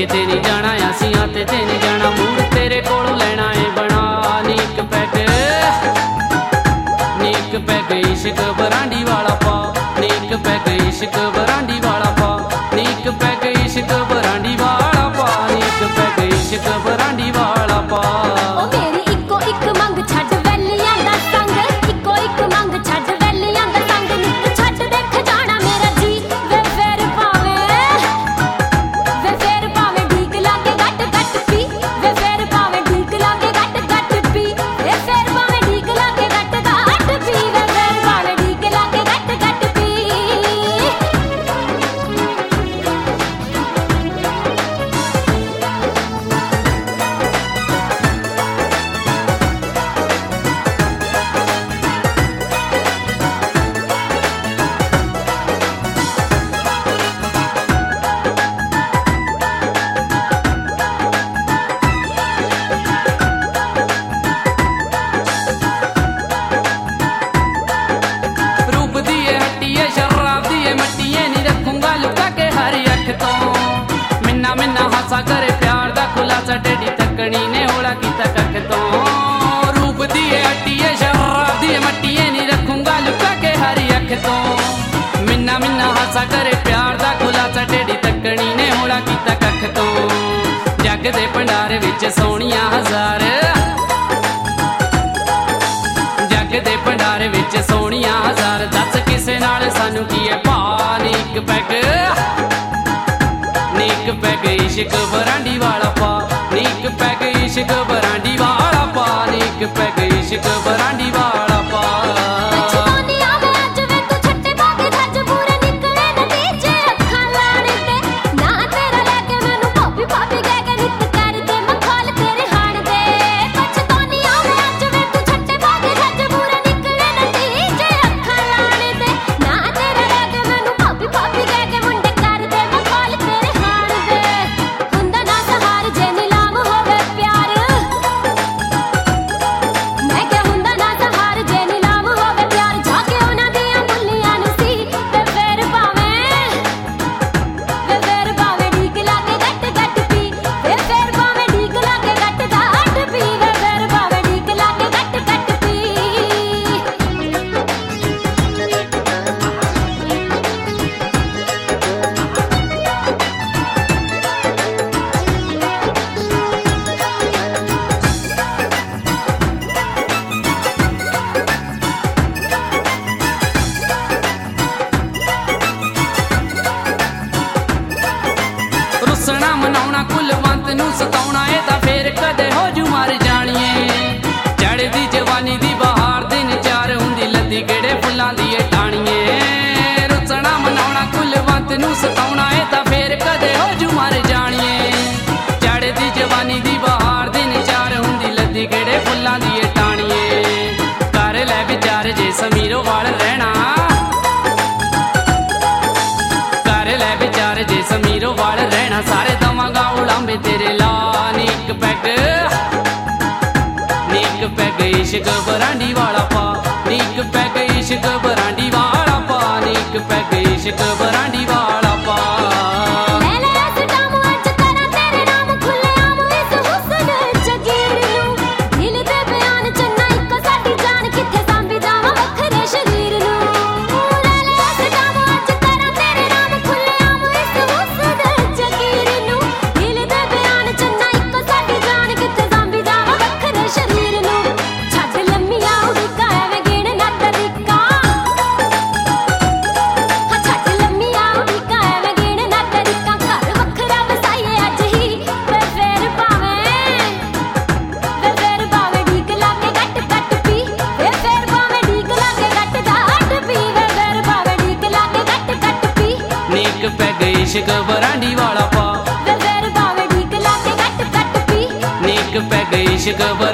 ते नहीं जाना, असियां ते नहीं जाना, मूड तेरे कोलों लेना है बना। नीक पैग इश्क बरांडी वाला पा, नीक पैग इश्क बरांडी वाला पा, नीक पैग इश्क बरांडी वाला पा, नीक पैग इश्क बरांडी वाला पा। ओ मेरी इको इक मंग छड्ड वैलियां दा संग, इको इक मंग छड्ड वैलियां दा संग, निक छड्ड देख जाना मेरा जी। वे फेर पावे ढीक लागे गट गट पी, वे फेर पावे ढीक लागे गट गट पी, वे फेर पावे ढीक लागे गट गट पी, वे फेर पावे ढीक लागे गट गट पी। करे प्यार दा खुलासा टेढ़ी तकनी ने होला कीता कख तो। रूप दिए हट्टिए शराब दिए मट्टिए नहीं रखूंगा लुका के हरी अख तो। मिन्ना मिन्ना हासा करे प्यार दा खुलासा टेढ़ी तकनी ने होला कीता कख तो। जग दे भंडारे विच सोनिया हजार, जग दे भंडारे विच सोनिया हजार, दस किसे नाल सानू की है भा। नीक पैग इश्क बरांडी वाला पा, नीक पैग इश्क बरांडी वाला पा, नीक पैग इश्क बरांडी वाला पा। मनाउणा कुलवंत नू सताउणा ए तां फेर कदे हो जू मर जाणीए। चढ़दी जवानी दी बहार दिन चार हुंदी लद्दी केड़े फुल्लां दी टाणीए। रुसणा मनाउणा कुलवंत नू सताउणा ए तां फेर कदे हो जू मर जाणीए। चढ़दी जवानी दी बहार दिन चार हुंदी लद्दी केड़े फुल्लां दी टाणीए। कर लै विचार जे समीरो वाल रहना, कर लै विचार जे समीरो वाल रहना, सारे दवांगा उड़ांबे तेरे ला। नीक पैग इश्क बरांडी वाला पा, नीक पैग इश्क बरांडी वाला पा, नीक पैग इश्क बरांडी वाला पा। इश्क बरांडी वाला पा, नीक पैग इश्क